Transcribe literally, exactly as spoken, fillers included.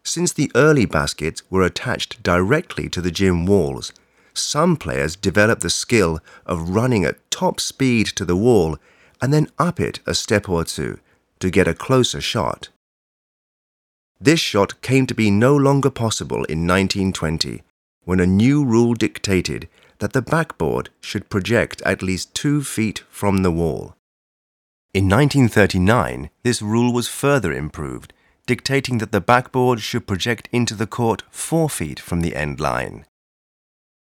Since the early baskets were attached directly to the gym walls, some players developed the skill of running at top speed to the wall and then up it a step or two to get a closer shot. This shot came to be no longer possible in nineteen twenty, when a new rule dictated that the backboard should project at least two feet from the wall. In nineteen thirty-nine, this rule was further improved, dictating that the backboard should project into the court four feet from the end line.